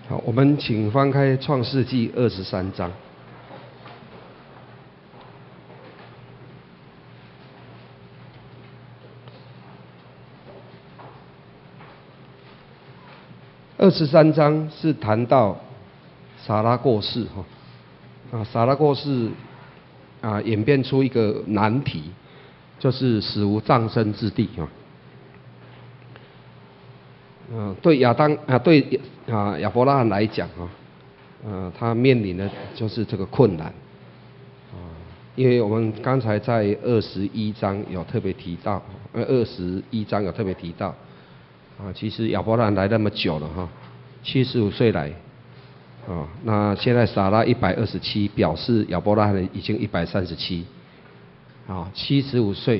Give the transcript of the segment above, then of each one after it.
好，我们请翻开创世纪23章。23章是谈到撒拉过世撒拉过世演变出一个难题，就是死无葬身之地对亚伯拉罕来讲他面临的就是这个困难因为我们刚才在21章有特别提到其实亚伯拉罕来那么久了75岁来那现在撒拉127，表示亚伯拉罕已经13775岁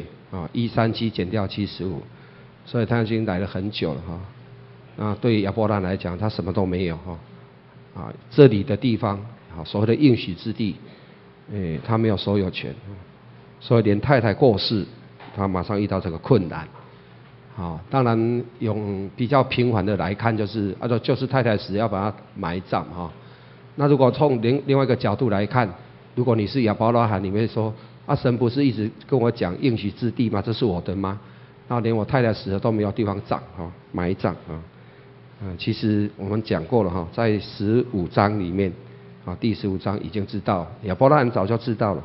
137减掉75，所以他已经来了很久了那对亚伯拉罕来讲，他什么都没有这里的地方所谓的应许之地他没有所有权所以连太太过世，他马上遇到这个困难当然用比较平缓的来看，就是太太死要把他埋葬那如果从另外一个角度来看，如果你是亚伯拉罕，你会说神不是一直跟我讲应许之地吗？这是我的吗？那连我太太死了都没有地方埋葬其实我们讲过了在15章里面第15章已经知道，亚伯拉罕早就知道了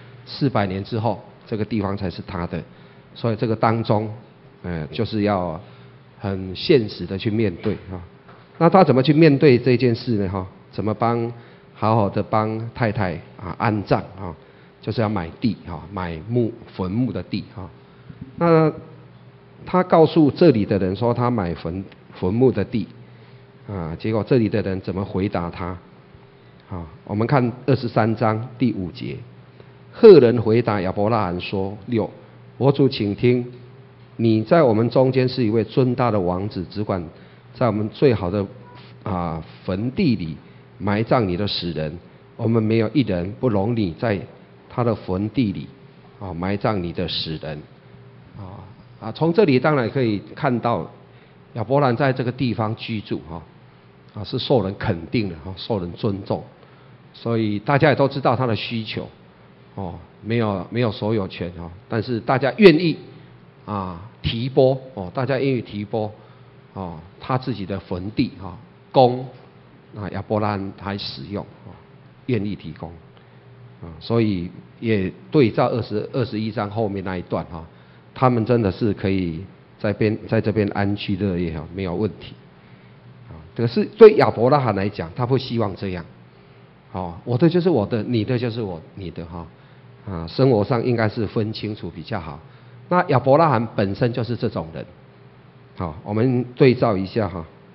400年之后这个地方才是他的，所以这个当中就是要很现实的去面对那他怎么去面对这件事呢怎么好好的帮太太安葬就是要买地买坟墓的地那他告诉这里的人说他买坟墓的地结果这里的人怎么回答他我们看23章第5节，赫人回答亚伯拉罕说：6，我主请听，你在我们中间是一位尊大的王子，只管在我们最好的坟地里埋葬你的死人，我们没有一人不容你在他的坟地里埋葬你的死人从这里当然可以看到亚伯兰在这个地方居住是受人肯定的受人尊重，所以大家也都知道他的需求没有所有权但是大家愿意提拨大家愿意提拨他自己的坟地供亚伯拉罕来使用愿意提供所以也对照21章后面那一段他们真的是可以在这边安居乐业没有问题这个是对亚伯拉罕来讲，他不希望这样我的就是我的，你的就是你的生活上应该是分清楚比较好。那亚伯拉罕本身就是这种人我们对照一下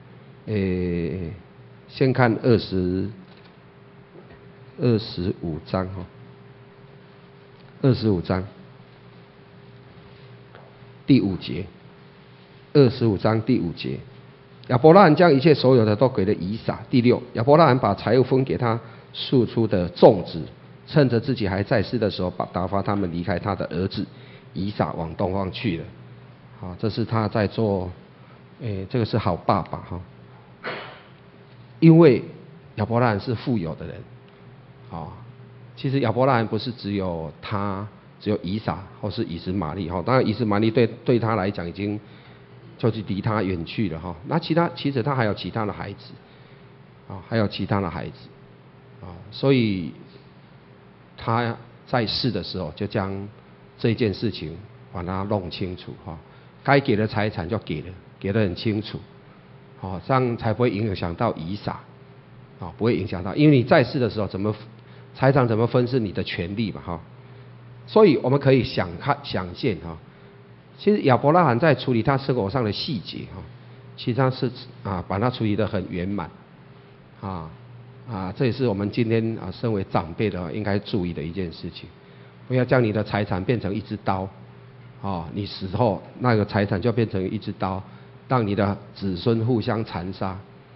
先看25章25章第5节，25章第5节，亚伯拉罕将一切所有的都给了以撒。第6，亚伯拉罕把财物分给他庶出的众子，趁着自己还在世的时候，打发他们离开他的儿子以撒往东方去了。这是他在做，这个是好爸爸因为亚伯拉罕是富有的人其实亚伯拉罕不是只有以撒或是以实玛利当然以实玛利对他来讲已经就是离他远去了那其实他还有其他的孩子所以他在世的时候就将这件事情把它弄清楚该给的财产就给得很清楚这样才不会影响到以撒不会影响到，因为你在世的时候财产怎么分是你的权利嘛所以我们可以想见其实亚伯拉罕在处理他生活上的细节其实他是把它处理得很圆满这也是我们今天身为长辈的应该注意的一件事情，不要将你的财产变成一支刀你死后那个财产就变成一支刀，让你的子孙互相残杀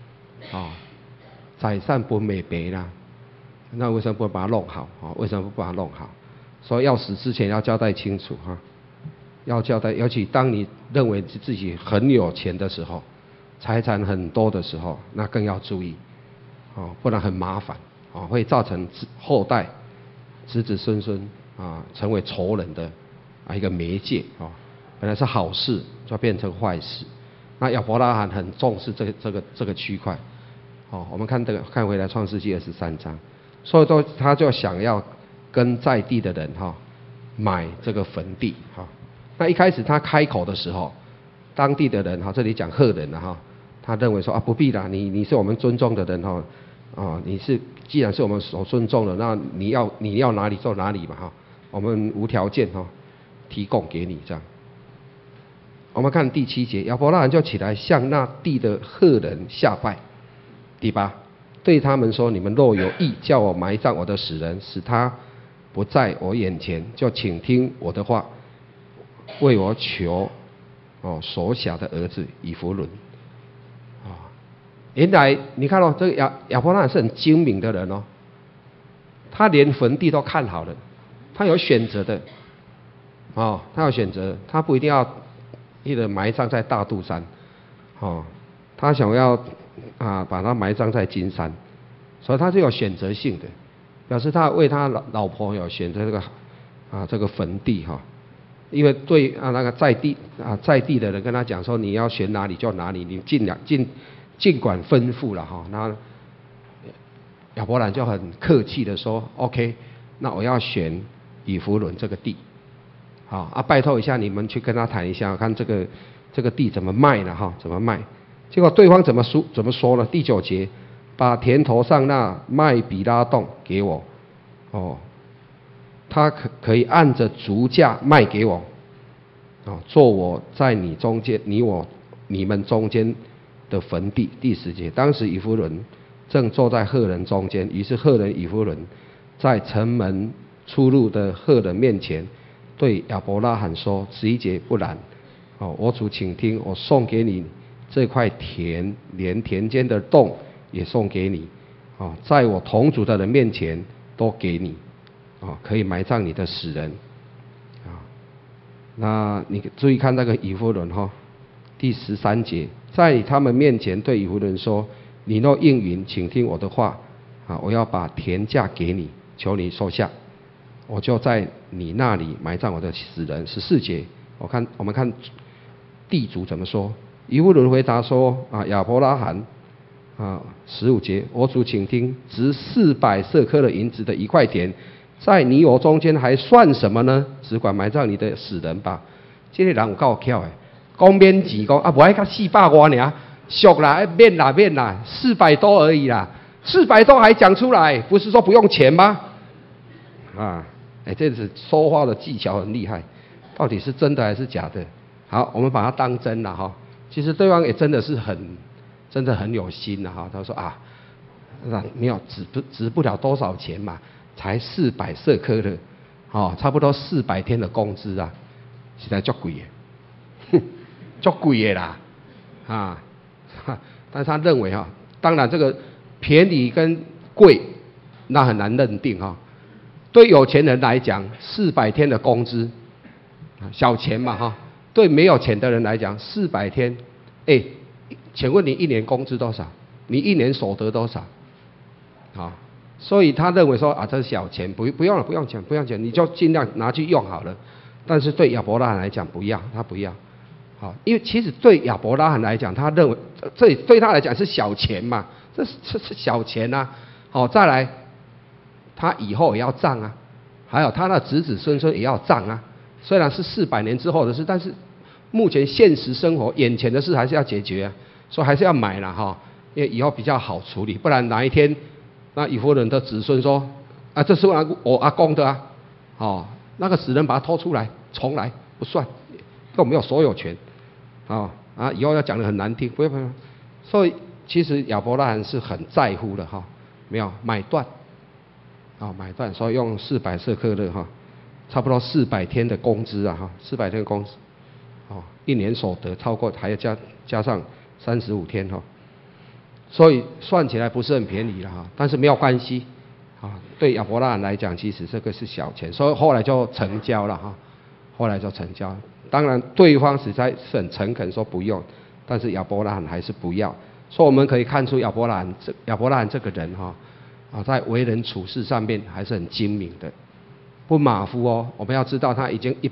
财产分美白啦，那为什么不把它弄好为什么不把它弄好？所以要死之前要交代清楚要交代，尤其当你认为自己很有钱的时候，财产很多的时候，那更要注意不然很麻烦，会造成后代子子孙孙成为仇人的一个媒介，本来是好事就变成坏事。那亚伯拉罕很重视这个区块，我们看回来创世纪23章，所以他就想要跟在地的人买这个坟地，那一开始他开口的时候，当地的人这里讲赫人他认为说不必啦，你是我们尊重的人既然是我们所尊重的，那你要哪里就哪里嘛我们无条件提供给你这样。我们看第7节，亚伯拉罕就起来向那地的赫人下拜。第8，对他们说：你们若有意叫我埋葬我的死人，使他不在我眼前，就请听我的话，为我求所辖的儿子以弗伦。原来你看这个亚伯拉罕是很精明的人他连坟地都看好了，他有选择的他有选择，他不一定要埋葬在大肚山他想要把它埋葬在金山，所以他是有选择性的，表示他为他老婆有选择这个坟地因为对那个在地的人跟他讲说，你要选哪里就哪里，你尽管吩咐了那亚伯兰就很客气的说 OK， 那我要选以弗伦这个地拜托一下你们去跟他谈一下，看这个地怎么卖呢怎么卖。结果对方怎么说呢？第9节，把田头上那麦比拉洞给我他可以按着足价卖给我做我在你们中间的坟地。第10节，当时以弗伦正坐在赫人中间，于是赫人以弗伦在城门出入的赫人面前对亚伯拉罕说：11节，不然我主请听，我送给你这块田，连田间的洞也送给你在我同族的人面前都给你可以埋葬你的死人那你注意看那个以弗伦第13节，在他们面前对以弗伦说：你若应允，请听我的话我要把田价给你，求你收下，我就在你那里埋葬我的死人。14节，我们看地主怎么说。以弗伦回答说亚伯拉罕15节，我主请听，值400舍客的银子的一块田，在你我中间还算什么呢？只管埋葬你的死人吧。这个人有够巧的，讲免钱，讲不爱到400多尔，俗啦，免啦，400多而已啦，400多还讲出来，不是说不用钱吗？这是说话的技巧很厉害，到底是真的还是假的？好，我们把它当真了其实对方也真的很有心他说没有值不了多少钱嘛，才400舍客的差不多400天的工资实在足贵的，足贵的啦但是他认为当然这个便宜跟贵那很难认定对有钱人来讲400天的工资小钱嘛对没有钱的人来讲400天请问你1年工资多少？你1年所得多少？所以他认为说这是小钱，不用了，不用钱，你就尽量拿去用好了。但是对亚伯拉罕来讲不要，他不要因为其实对亚伯拉罕来讲，他认为这对他来讲是小钱嘛，这是小钱再来他以后也要葬还有他的子子孙孙也要葬虽然是400年之后的事，但是目前现实生活眼前的事还是要解决所以还是要买了因为以后比较好处理，不然哪一天那以弗伦的子孙说这是我阿公的那个死人把他拖出来，重来不算，都没有所有权以后要讲得很难听，不用。所以其实亚伯拉罕是很在乎的没有买断买断，所以用400舍客勒差不多400天的工资400天的工资1年所得超过还要加上35天所以算起来不是很便宜了但是没有关系对亚伯拉罕来讲，其实这个是小钱，所以后来就成交了后来就成交。当然对方实在是很诚恳说不用，但是亚伯拉罕还是不要， 所以我们可以看出亚伯拉罕这个人在为人处事上面还是很精明的，不马虎哦。我们要知道他已经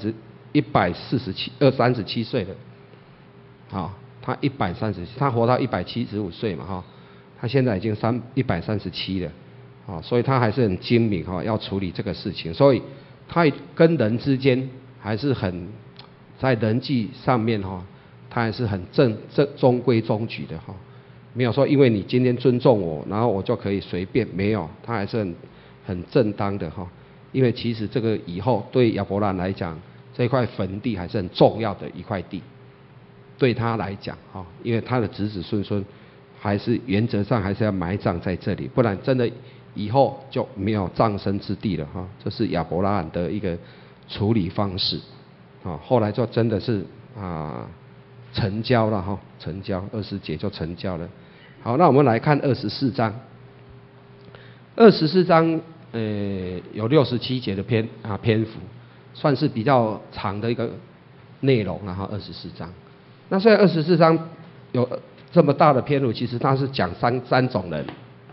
137岁了，他他活到175岁嘛他现在已经137了，所以他还是很精明要处理这个事情，所以他跟人之间还是在人际上面他还是很中规中矩的没有说因为你今天尊重我，然后我就可以随便，没有，他还是很正当的因为其实这个以后对亚伯兰来讲，这块坟地还是很重要的一块地，对他来讲因为他的子子孙孙还是原则上还是要埋葬在这里，不然真的以后就没有葬身之地了这是亚伯拉罕的一个处理方式后来就真的是成交了成交20节就成交了。好，那我们来看24章。24章有67节的篇幅，算是比较长的一个内容24章。那虽然24章有这么大的篇幅，其实它是讲三种人。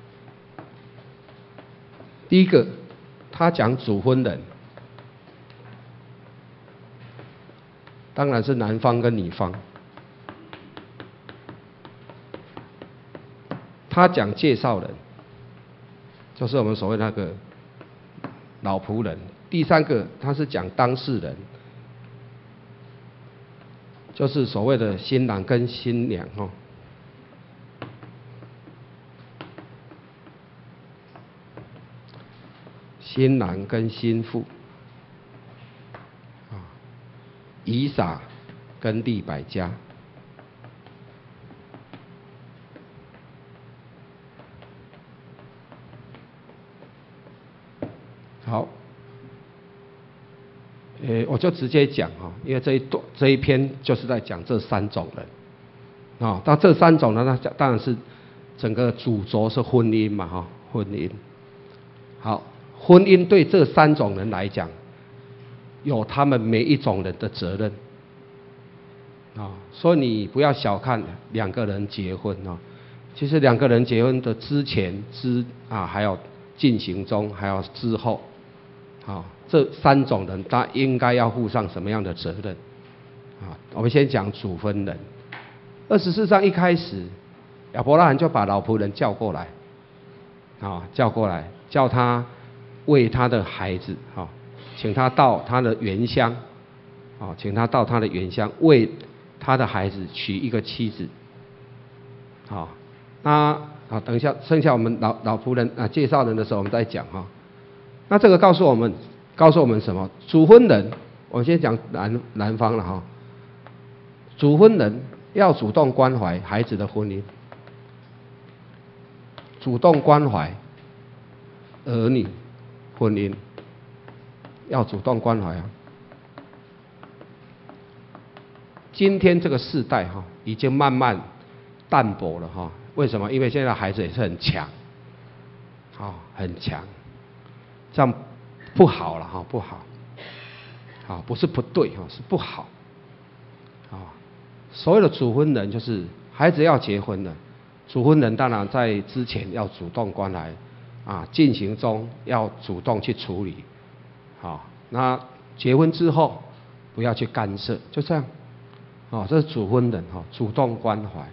第一个，他讲主婚人，当然是男方跟女方。他讲介绍人，就是我们所谓那个老仆人。第三个，他是讲当事人，就是所谓的新郎跟新娘新郎跟新妇以撒跟利百加。好，我就直接讲因为这一篇就是在讲这3种人那这3种人呢，当然是整个主轴是婚姻嘛婚姻。好，婚姻对这3种人来讲，有他们每一种人的责任所以你不要小看2个人结婚其实2个人结婚的之前还有进行中，还有之后这3种人他应该要负上什么样的责任我们先讲主婚人。24章一开始，亚伯拉罕就把老仆人叫过来叫他为他的孩子请他到他的原乡为他的孩子娶一个妻子那等一下剩下我们老仆人介绍人的时候我们再讲那这个告诉我们什么？主婚人，我先讲男方了主婚人要主动关怀孩子的婚姻，主动关怀儿女婚姻，要主动关怀今天这个世代已经慢慢淡薄了为什么？因为现在孩子也是很强很强，这样不好了不好不是不对是不好所有的主婚人就是孩子要结婚了，主婚人当然在之前要主动关怀进行中要主动去处理那结婚之后不要去干涉，就这样这是主婚人主动关怀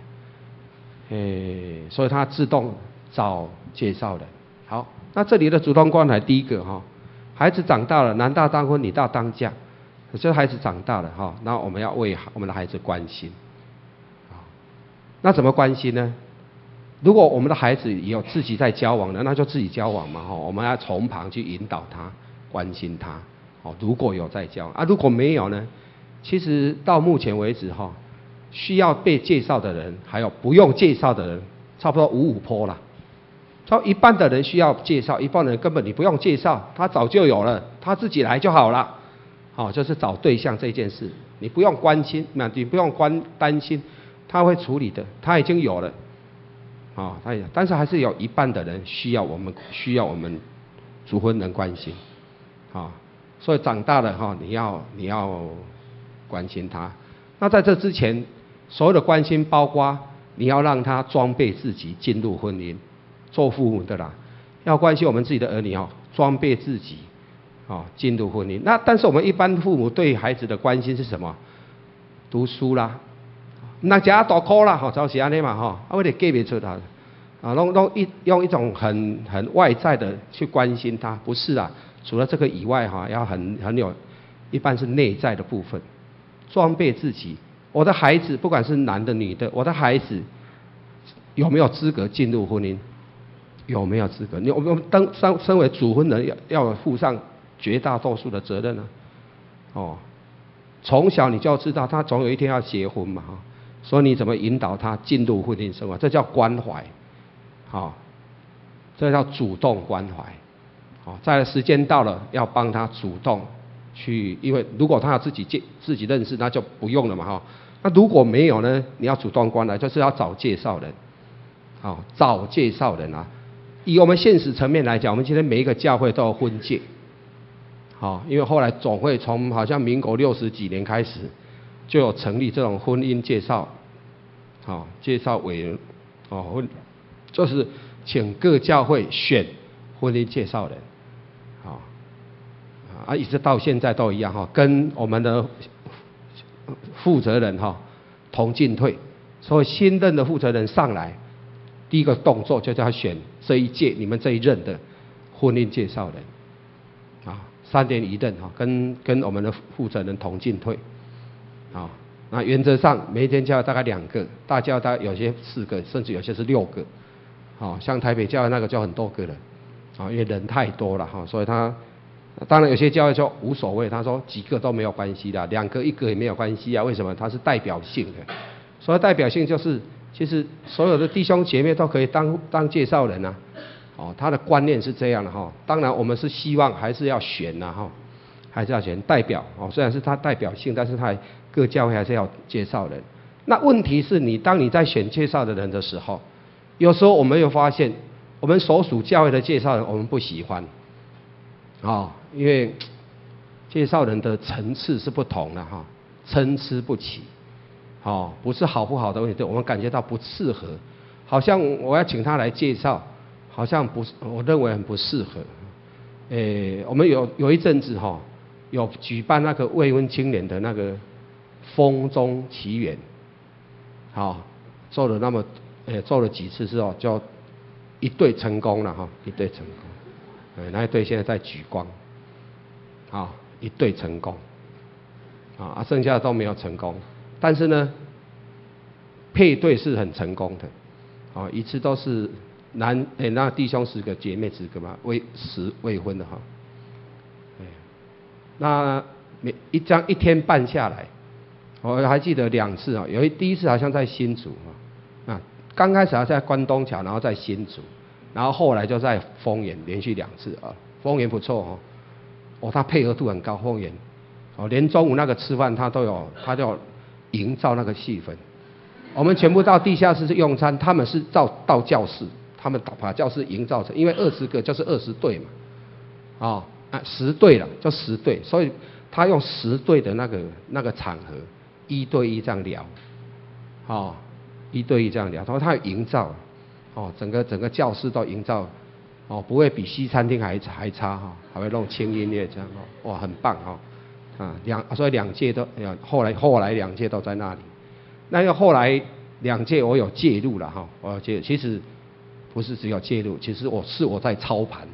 所以他自动找介绍人。好，那这里的主动关怀，第一个孩子长大了，男大当婚，女大当嫁，就是孩子长大了那我们要为我们的孩子关心那怎么关心呢？如果我们的孩子有自己在交往的，那就自己交往嘛我们要从旁去引导他，关心他如果有在交往如果没有呢，其实到目前为止需要被介绍的人还有不用介绍的人差不多5-5%啦。一半的人需要介绍，一半的人根本你不用介绍，他早就有了，他自己来就好了就是找对象这件事你不用关心，你不用担心，他会处理的，他已经有了但是还是有一半的人需要我们主婚人关心所以长大了你要关心他。那在这之前，所有的关心包括你要让他装备自己进入婚姻。做父母的啦，要关心我们自己的儿女哦，装备自己哦，进入婚姻。那但是我们一般父母对孩子的关心是什么？读书啦，那家大考啦，吼，就是安尼嘛，吼，啊，我得给不出他，啊，用一种很外在的去关心他，不是啊。除了这个以外，哈，要很有，一般是内在的部分，装备自己。我的孩子，不管是男的女的，我的孩子有没有资格进入婚姻？有没有资格？我们身为主婚人要负上绝大多数的责任呢、哦，从小你就要知道，他总有一天要结婚嘛，哈，所以你怎么引导他进入婚姻生活？这叫关怀，好、哦，这叫主动关怀，好、哦，在时间到了要帮他主动去，因为如果他要自己认识，那就不用了嘛，哈、哦。那如果没有呢？你要主动关怀，就是要找介绍人，好、哦，找介绍人啊。以我们现实层面来讲，我们今天每一个教会都有婚介，好，因为后来总会从好像民国60几年开始，就有成立这种婚姻介绍，好，介绍委员，哦，就是请各教会选婚姻介绍人，好，啊，一直到现在都一样哈，跟我们的负责人哈同进退，所以新任的负责人上来。第一个动作就叫他选这一届你们这一任的婚姻介绍人，啊，3年一任哈，跟我们的负责人同进退，啊，那原则上每一间教会大概2个，大教大概有些4个，甚至有些是6个，好，像台北教会那个就很多个了，啊，因为人太多了哈，所以他当然有些教会就无所谓，他说几个都没有关系的，2个1个也没有关系啊，为什么？它是代表性的，所以代表性就是。其实所有的弟兄姐妹都可以当介绍人啊，哦，他的观念是这样的哈。当然我们是希望还是要选呐哈，还是要选代表哦。虽然是他代表性，但是他各教会还是要介绍人。那问题是当你在选介绍的人的时候，有时候我们又发现，我们所属教会的介绍人我们不喜欢，哦，因为介绍人的层次是不同的哈，参差不齐。哦，不是好不好的问题，我们感觉到不适合，好像我要请他来介绍，好像不是，我认为很不适合。我们有一阵子哈，有举办那个未婚青年的那个风中奇缘，好，做了几次之后，就一对成功了哈，一对成功，那一对现在在举光，好，一对成功，啊，剩下的都没有成功。但是呢，配对是很成功的，哦，一次都是那弟兄10个，姐妹10个嘛，未婚的哈，那这样1天半下来，我还记得2次啊，第一次好像在新竹啊，刚开始还在关东桥，然后在新竹，然后后来就在丰原连续2次啊，丰原不错哦，他配合度很高，丰原，哦，连中午那个吃饭他都有营造那个气氛，我们全部到地下室用餐，他们是到教室，他们把教室营造成，因为20个就是20对嘛，10对了，就10对，所以他用10对的那个场合，1对1这样聊，1对1这样聊，然后他营造，整个教室都营造，不会比西餐厅还差哈，还会弄轻音乐这样哇，很棒所以2届都后来2届都在那里。那因为后来2届我有介入了哈，我有介入，其实不是只有介入，其实我在操盘。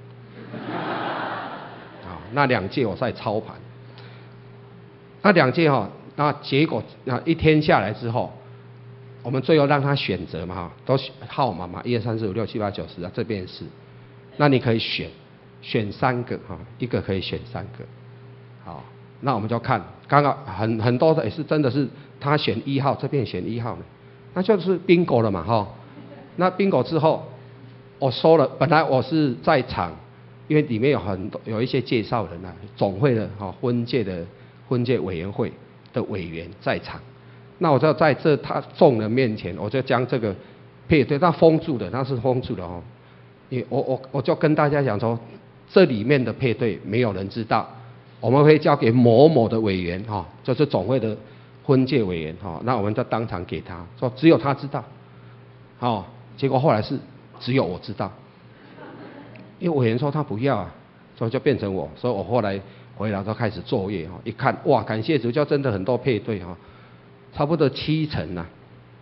那2届我在操盘。那2届那结果1天下来之后，我们最后让他选择嘛都号码嘛，1、2、3、4、5、6、7、8、9、10啊，这边是，那你可以选3个一个可以选3个，好。那我们就看，刚刚很多的也是真的是他选1号，这边选1号呢，那就是 bingo 了嘛那 bingo 之后，我说了，本来我是在场，因为里面有一些介绍人总会的婚介委员会的委员在场，那我就在他众人面前，我就将这个配对，他封住的，他是封住的因为我就跟大家讲说，这里面的配对没有人知道。我们会交给某某的委员就是总会的婚介委员那我们就当场给他说，只有他知道哦，结果后来是只有我知道，因为委员说他不要啊，所以就变成我，所以我后来回来都开始作业哈，一看哇，感谢主，就真的很多配对哈，差不多7成啊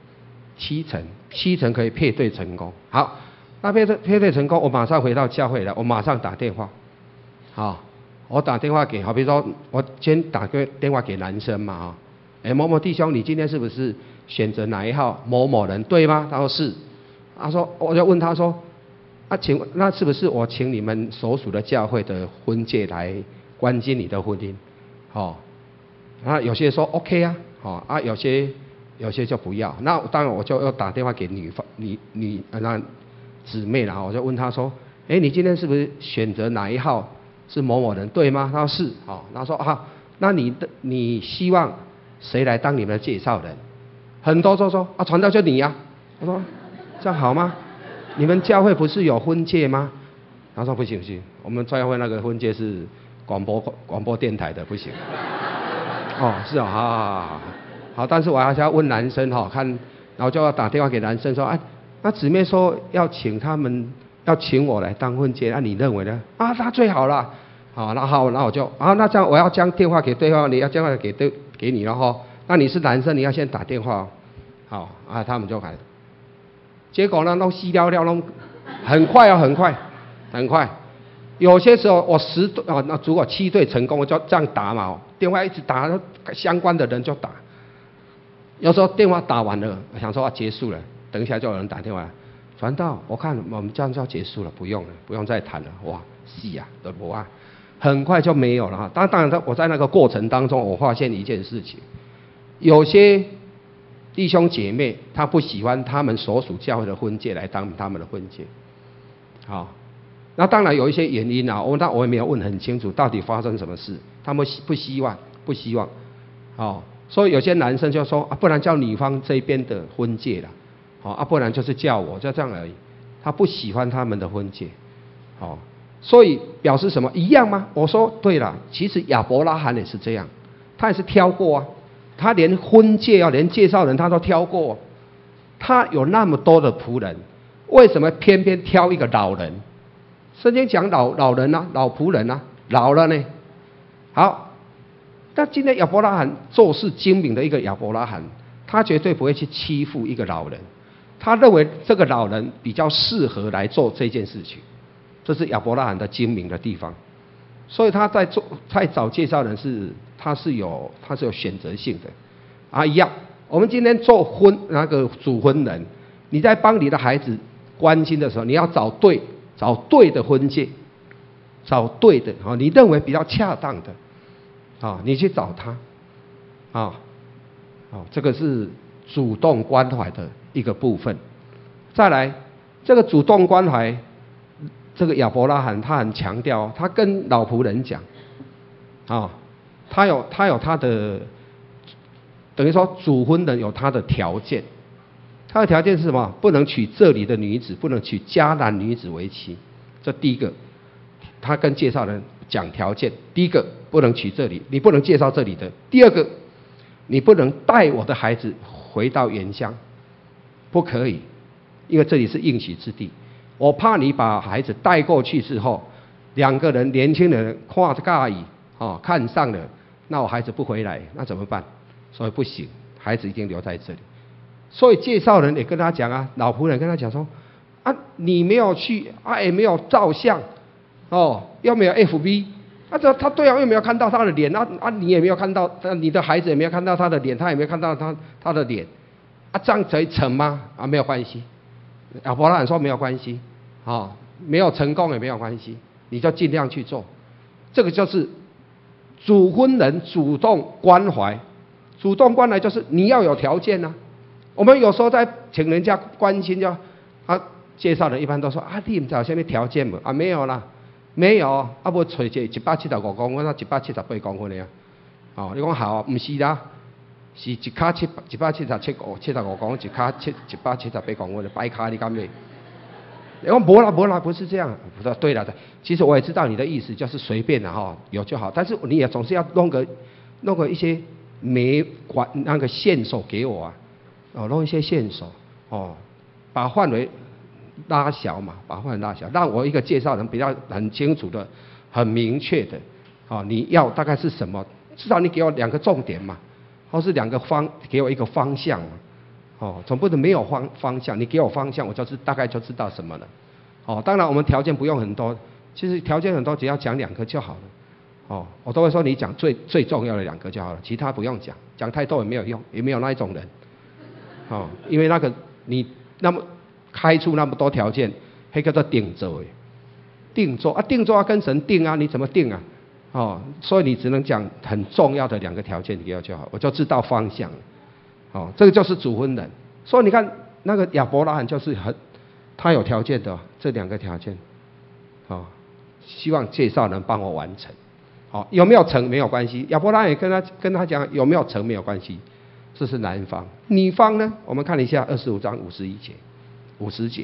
，7成可以配对成功。好，那配对成功，我马上回到教会来，我马上打电话，好，我打电话给，好比说我先打个电话给男生嘛哈，某某弟兄，你今天是不是选择哪一号某某人对吗？他说是，他说我就问他说，那是不是我请你们所属的教会的婚介来关心你的婚姻？哦，那有些说 OK 啊，哦啊有些就不要。那当然我就要打电话给那姊妹啦，我就问她说，你今天是不是选择哪一号是某某人对吗？她说是，哦，她说啊，那你希望谁来当你们的介绍人？很多都说啊，传道就你呀。我说这样好吗？你们教会不是有婚介吗？他说不行，我们教会那个婚介是广播电台的，不行。哦，是哦，好，但是我还是要问男生哈，看，然后就要打电话给男生说，哎，那姊妹说要请我来当婚介，那你认为呢？啊，那最好了。好，那我就，那这样我要将电话给对方，你要将电话给你了哈。那你是男生，你要先打电话。好啊，他们就来。结果呢，都稀聊，很快啊，很快。有些时候我那如果7对成功，我就这样打嘛，电话一直打，相关的人就打。有时候电话打完了，想说结束了，等一下就有人打电话来，传道，我看我们这样就要结束了，不用再谈了。哇，是啊，都不啊，很快就没有了哈。当然，我在那个过程当中，我发现一件事情，有些弟兄姐妹他不喜欢他们所属教会的婚介来当他们的婚介，好，那当然有一些原因啊，我也没有问很清楚到底发生什么事，他们不希望，好，所以有些男生就说啊，不然叫女方这边的婚介啦，好啊，不然就是叫我，就这样而已，他不喜欢他们的婚介，好，所以表示什么一样吗？我说对了，其实亚伯拉罕也是这样，他也是挑过啊。他连婚介连介绍人他都挑过，他有那么多的仆人，为什么偏偏挑一个老人？圣经讲老人啊，老仆人啊，老了呢。好，那今天亚伯拉罕做事精明的一个亚伯拉罕，他绝对不会去欺负一个老人，他认为这个老人比较适合来做这件事情，这是亚伯拉罕的精明的地方。所以他在找介绍人他是有选择性的啊，一样。我们今天做那个主婚人，你在帮你的孩子关心的时候，你要找对的婚介，找对的啊，你认为比较恰当的啊，你去找他啊，这个是主动关怀的一个部分。再来，这个主动关怀。这个亚伯拉罕他很强调，他跟老仆人讲，他有他的，等于说主婚人有他的条件，他的条件是什么？不能娶这里的女子，不能娶迦南女子为妻。这第一个，他跟介绍人讲条件。第一个，不能娶这里，你不能介绍这里的。第二个，你不能带我的孩子回到原乡，不可以，因为这里是应许之地。我怕你把孩子带过去之后，2个人年轻人看介意，看上了，那我孩子不回来，那怎么办？所以不行，孩子一定留在这里。所以介绍人也跟他讲啊，老仆人跟他讲说，啊，你没有去啊，也没有照相，又没有 FB， 他对啊，又没有看到他的脸，你也没有看到，你的孩子也没有看到他的脸，他也没有看到他的脸，这样可以成吗？没有关系。亚伯拉罕说没有关系，没有成功也没有关系，你就尽量去做。这个就是主婚人主动关怀，主动关怀就是你要有条件啊。我们有时候在请人家关心，介绍人一般都说你不知道什么条件吗？没有啦，没有，要找一个175公分，那178公分的啊。你讲好，不是啦。是一卡175公分，一卡178公分的白卡，你敢没？你讲没啦，不是这样。我说对了的，其实我也知道你的意思，就是随便的有就好。但是你也总是要弄个一些那个线索给我啊，弄一些线索把范围拉小嘛，把范围拉小，让我一个介绍人比较很清楚的、很明确的，你要大概是什么？至少你给我2个重点嘛，或是给我一个方向嘛，总不能没有方向，你给我方向，我大概就知道什么了。当然我们条件不用很多，其实条件很多，只要讲2个就好了。我都会说你讲最重要的2个就好了，其他不用讲，讲太多也没有用，也没有那一种人。因为那个你那么开出那么多条件，那叫做定做，定做要跟神定啊，你怎么定啊？所以你只能讲很重要的2个条件给我就好，我就知道方向。这个就是主婚人。所以你看那个亚伯拉罕就是他有条件的这2个条件，希望介绍人帮我完成。有没有成没有关系，亚伯拉罕也跟他讲有没有成没有关系，这是男方。女方呢，我们看一下25章50节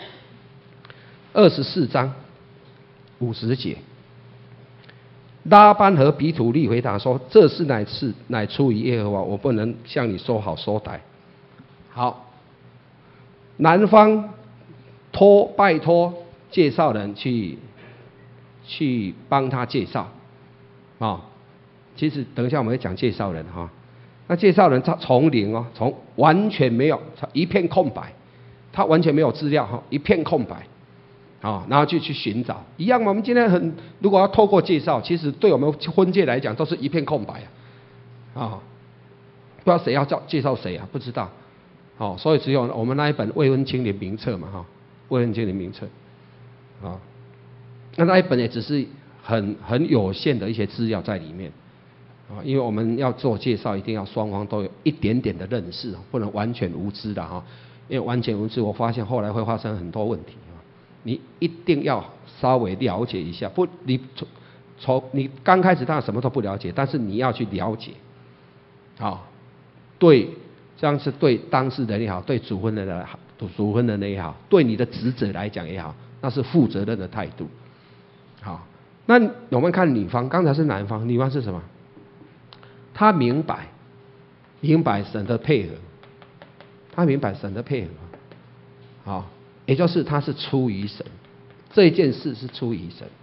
，24章50节，拉班和比土利回答说：“这事乃出于耶和华，我不能向你说好说歹。”好，男方拜托介绍人去帮他介绍。其实等一下我们会讲介绍人那介绍人他从零从完全没有，一片空白，他完全没有资料一片空白，然后就去寻找一样嘛。我们今天如果要透过介绍，其实对我们婚介来讲都是一片空白不知道谁要介绍谁不知道所以只有我们那一本未婚青年名册嘛未婚青年名册那一本也只是很有限的一些资料在里面因为我们要做介绍，一定要双方都有一点点的认识，不能完全无知的因为完全无知，我发现后来会发生很多问题你一定要稍微了解一下，你刚开始当然什么都不了解，但是你要去了解对，这样是对当事人也好，对主婚人也好，对你的职责来讲也好，那是负责任的态度。那我们看女方，刚才是男方，女方是什么？他明白神的配合，他明白神的配合，也就是他是出于神，这一件事是出于神。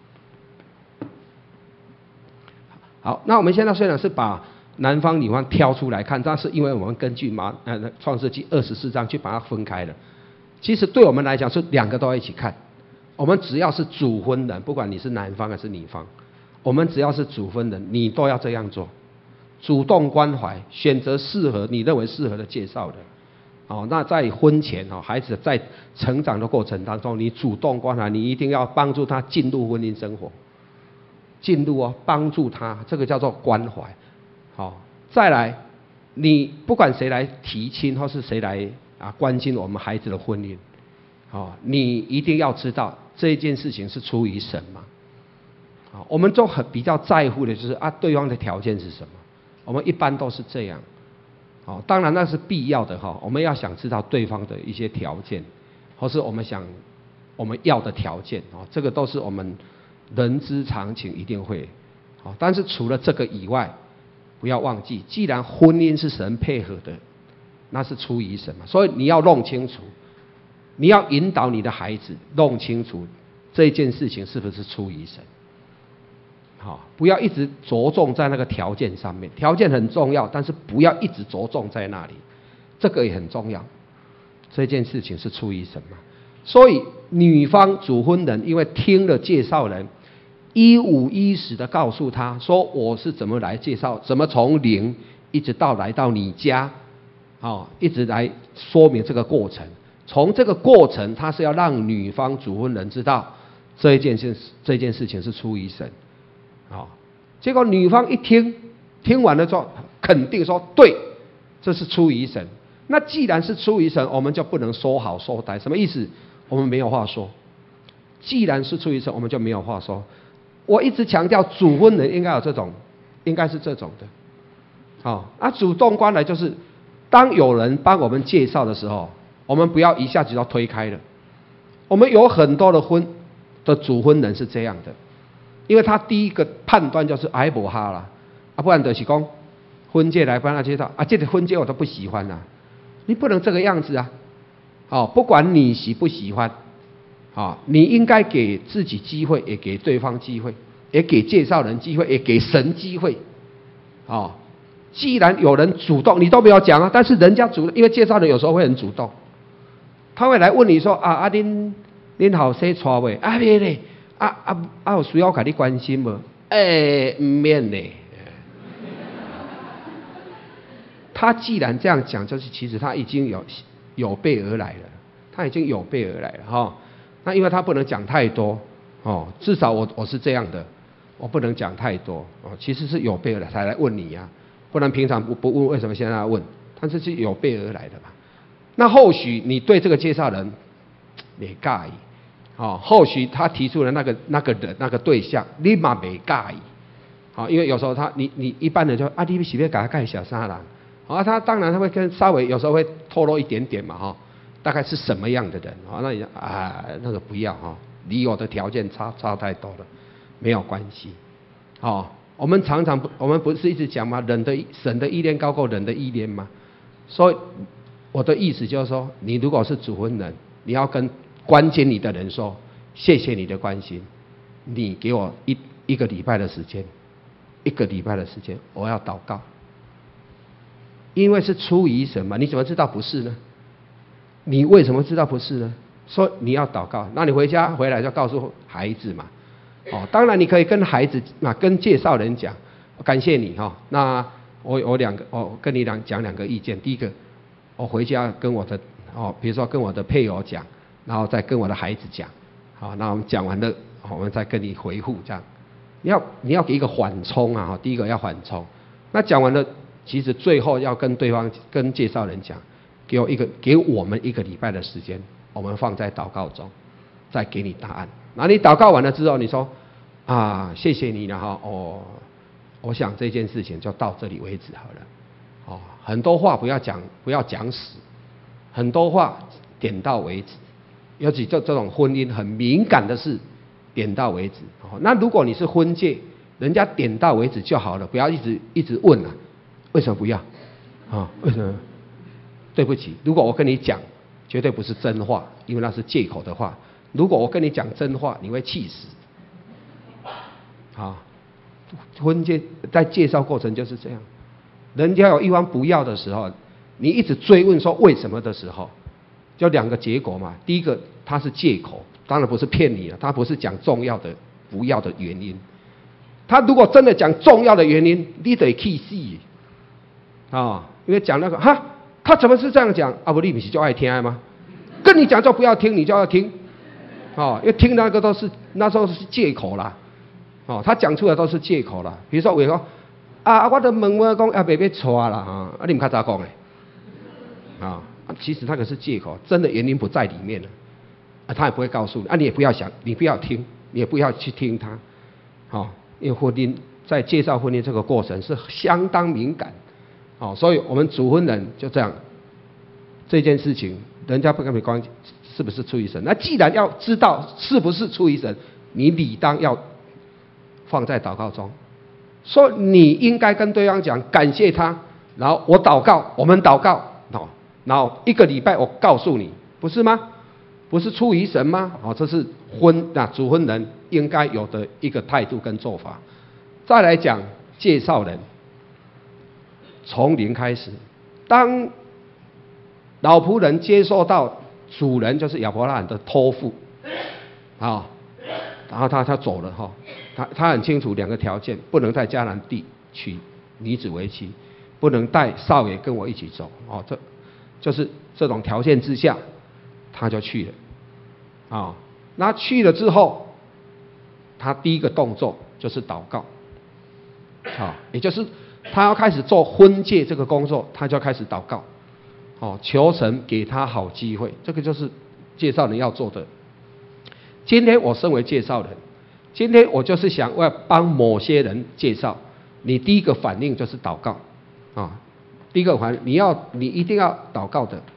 好，那我们现在虽然是把男方女方挑出来看，但是因为我们根据创世纪24章去把它分开了，其实对我们来讲是2个都要一起看。我们只要是主婚人，不管你是男方还是女方，我们只要是主婚人，你都要这样做，主动关怀，选择你认为适合的介绍人。那在婚前孩子在成长的过程当中，你主动关怀，你一定要帮助他进入婚姻生活，帮助他，这个叫做关怀。再来，你不管谁来提亲，或是谁来关心我们孩子的婚姻，你一定要知道这一件事情是出于神嘛。我们都比较在乎的就是对方的条件是什么，我们一般都是这样。当然那是必要的我们要想知道对方的一些条件，或是我们要的条件这个都是我们人之常情，一定会。但是除了这个以外，不要忘记，既然婚姻是神配合的，那是出于神嘛，所以你要弄清楚，你要引导你的孩子弄清楚这件事情是不是出于神。不要一直着重在那个条件上面，条件很重要，但是不要一直着重在那里，这个也很重要。这件事情是出于神嘛？所以女方主婚人因为听了介绍人一五一十的告诉他说我是怎么来介绍，怎么从零一直来到你家，一直来说明这个过程。从这个过程，他是要让女方主婚人知道这件事情是出于神。结果女方一听完了之后，肯定说对，这是出于神。那既然是出于神，我们就不能说好说歹。什么意思？我们没有话说。既然是出于神，我们就没有话说。我一直强调主婚人应该是这种的。主动关来就是当有人帮我们介绍的时候，我们不要一下子就推开了。我们有很多的主婚人是这样的，因为他第一个判断就是不哈啦，不然就是说婚介来帮他介绍这个婚介我都不喜欢你不能这个样子哦，不管你喜不喜欢，哦，你应该给自己机会，也给对方机会，也给介绍人机会，也给神机会。哦，既然有人主动，你都没有讲啊，但是人家主动，因为介绍人有时候会很主动，他会来问你说啊恁好生带未？啊别嘞，有需要给你关心无？唔免嘞。他既然这样讲，就是其实他已经有备而来了，他已经有备而来了哈。那因为他不能讲太多哦，至少我是这样的，我不能讲太多哦。其实是有备而来才来问你呀，不然平常不问，为什么现在要问？他这是有备而来的嘛。那或许你对这个介绍人没介意，哦，或许他提出的那个人那个对象，你嘛没介意，好，因为有时候你一般人就你是要给他介绍啥人？他当然他会稍微有时候会透露一点点嘛哈，大概是什么样的人啊？那你那个不要哈，离我的条件差太多了，没有关系。我们我们不是一直讲吗？神的意念高过人的意念吗？所以我的意思就是说，你如果是主婚人，你要跟关心你的人说，谢谢你的关心，你给我一个礼拜的时间，1个礼拜的时间，我要祷告。因为是出于神嘛，你怎么知道不是呢？你为什么知道不是呢？说你要祷告，那你回来就告诉孩子嘛。当然你可以跟孩子跟介绍人讲，感谢你哈。那我跟你讲2个意见。第一个，我回家跟我的比如说跟我的配偶讲，然后再跟我的孩子讲。好，那我们讲完了，我们再跟你回复这样。你要给一个缓冲啊，第一个要缓冲。那讲完了。其实最后要跟介绍人讲，给我们1个礼拜的时间，我们放在祷告中，再给你答案。那你祷告完了之后，你说谢谢你了哈，我想这件事情就到这里为止好了。很多话不要讲死，很多话点到为止。尤其这种婚姻很敏感的事，点到为止。那如果你是婚介，人家点到为止就好了，不要一直问啊。为什么不要？为什么？对不起，如果我跟你讲，绝对不是真话，因为那是借口的话。如果我跟你讲真话，你会气死。婚介在介绍过程就是这样，人家有一方不要的时候，你一直追问说为什么的时候，就2个结果嘛。第一个，他是借口，当然不是骗你了，他不是讲重要的不要的原因。他如果真的讲重要的原因，你得气死。因为讲那个他怎么是这样讲？不，你不是就爱听吗？跟你讲就不要听，你就要听。因为听那个那时候是借口啦。他讲出来都是借口啦。比如说我说我都问我讲别要娶啦你们较早讲的其实那个是借口，真的原因不在里面了。他也不会告诉你你也不要想，你不要听，你也不要去听他。因为婚姻在介绍婚姻这个过程是相当敏感。所以我们主婚人就这样，这件事情人家不跟你关系是不是出于神？那既然要知道是不是出于神，你理当要放在祷告中，说你应该跟对方讲感谢他，然后我们祷告，然后1个礼拜我告诉你，不是吗？不是出于神吗？这是主婚人应该有的一个态度跟做法。再来讲介绍人。从0开始，当老仆人接受到主人就是亚伯拉罕的托付，然后他走了他很清楚2个条件：不能在迦南地娶女子为妻，不能带少爷跟我一起走。这就是这种条件之下，他就去了。那去了之后，他第一个动作就是祷告。也就是他要开始做婚介这个工作，他就要开始祷告，求神给他好机会。这个就是介绍人要做的。今天我身为介绍人，今天我就是想我要帮某些人介绍，你第一个反应就是祷告第一个反应你一定要祷告的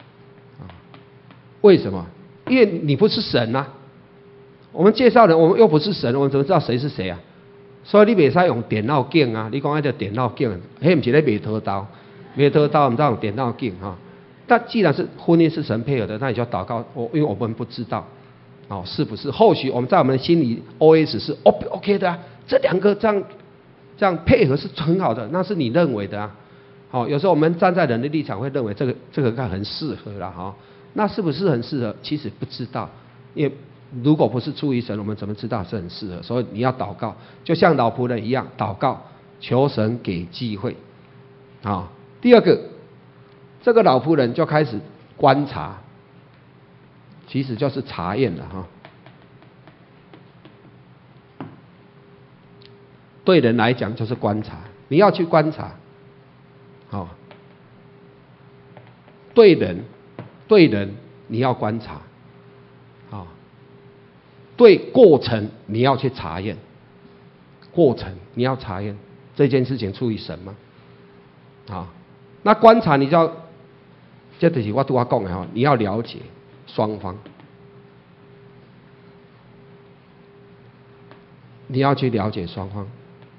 为什么？因为你不是神啊，我们介绍人，我们又不是神，我们怎么知道谁是谁啊？所以你袂使用电脑镜你讲那叫电脑镜，迄不是咧卖拖刀，卖拖刀唔知用电脑镜但既然是婚姻是神配合的，那你就祷告。因为我们不知道，是不是？或许我们在我们的心里 OS 是 OK 的啊，这两个这样配合是很好的，那是你认为的啊。有时候我们站在人的立场会认为这个很适合啦哈，那是不是很适合？其实不知道，因为如果不是出于神，我们怎么知道是很适合？所以你要祷告，就像老仆人一样，祷告求神给机会。第二个，这个老仆人就开始观察，其实就是查验了哈。对人来讲就是观察，你要去观察。对人你要观察，对过程你要去查验，过程你要查验这件事情出于神吗？那观察你就要，这就是我对我讲的你要了解双方，你要去了解双方。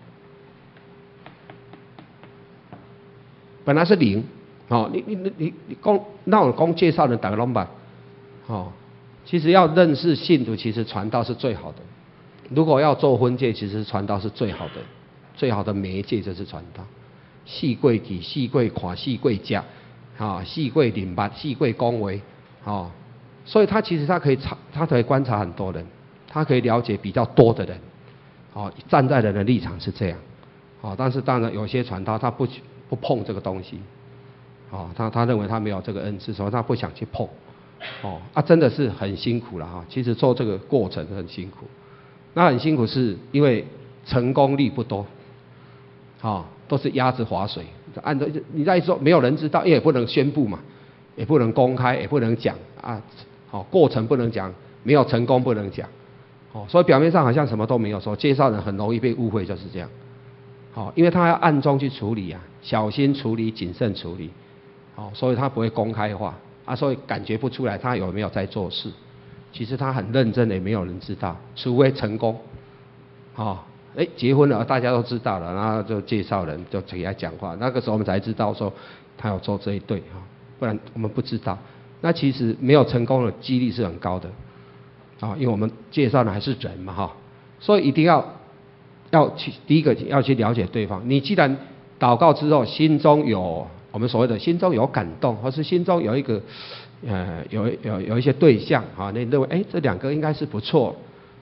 本来是零，你讲那种讲介绍人大家拢捌，其实要认识信徒，其实传道是最好的。如果要做婚介，其实传道是最好的媒介就是传道。四过记，四过看，四过食，四过领捌，四过讲话，所以他其实他可以观察很多人，他可以了解比较多的人，站在人的立场是这样，但是当然有些传道他不碰这个东西，他认为他没有这个恩赐，所以他不想去碰，真的是很辛苦了哈。其实做这个过程很辛苦，那很辛苦是因为成功率不多，都是鸭子划水。按照你再说，没有人知道，也不能宣布嘛，也不能公开，也不能讲啊，过程不能讲，没有成功不能讲，所以表面上好像什么都没有说，介绍人很容易被误会，就是这样。因为他要暗中去处理啊，小心处理，谨慎处理，所以他不会公开化所以感觉不出来他有没有在做事。其实他很认真的，也没有人知道，除非成功，结婚了大家都知道了，然后就介绍人就给他讲话，那个时候我们才知道说他有做这一对不然我们不知道。那其实没有成功的几率是很高的因为我们介绍的还是人嘛所以一定要去第一个要去了解对方。你既然祷告之后心中有我们所谓的心中有感动，或是心中有一个有一些对象你认为这两个应该是不错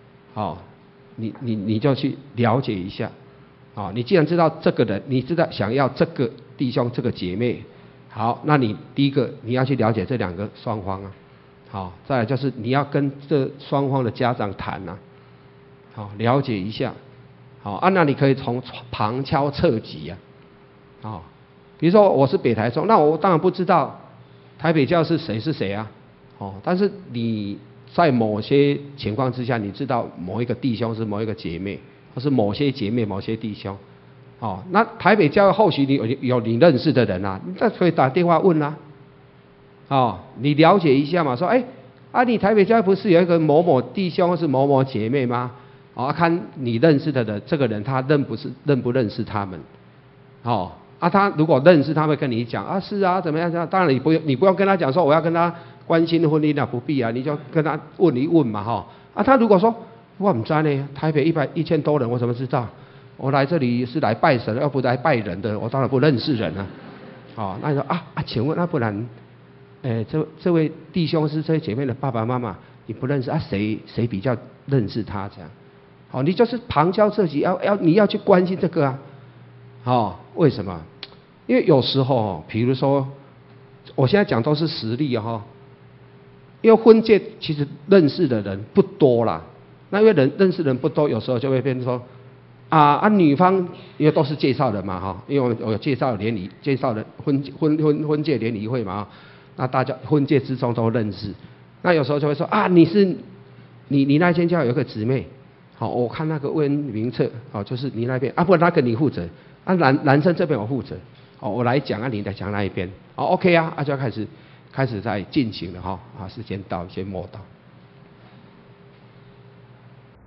你就去了解一下你既然知道这个人，你知道想要这个弟兄这个姐妹，好，那你第一个你要去了解这两个双方再来就是你要跟这双方的家长谈了解一下那你可以从旁敲侧击比如说我是北台中，那我当然不知道台北教是谁啊但是你在某些情况之下，你知道某一个弟兄是某一个姐妹，或是某些姐妹某些弟兄那台北教或许你有你认识的人那可以打电话问你了解一下嘛，说你台北教不是有一个某某弟兄或是某某姐妹吗？看你认识的人，这个人他认不认识他们他如果认识，他会跟你讲是怎么样当然你不用跟他讲说我要跟他关心婚姻不必你就跟他问一问嘛他如果说我不知道呢，台北1000多人，我怎么知道？我来这里是来拜神，要不来拜人的，我当然不认识人那你说请问不然这位弟兄是这位姐妹的爸爸妈妈，你不认识谁比较认识他这样你就是旁敲侧击你要去关心这个为什么？因为有时候比如说我现在讲都是实例因为婚介其实认识的人不多啦，那因为认识的人不多，有时候就会变成说女方因为都是介绍人嘛因为我有介绍联谊，介绍的婚介联谊会嘛那大家婚介之中都认识，那有时候就会说你那间教有个姊妹我看那个未婚名册就是你那边不然他跟你负责男生这边我负责我来讲你来讲那一边OK就要开始在进行了时间到，先摸到。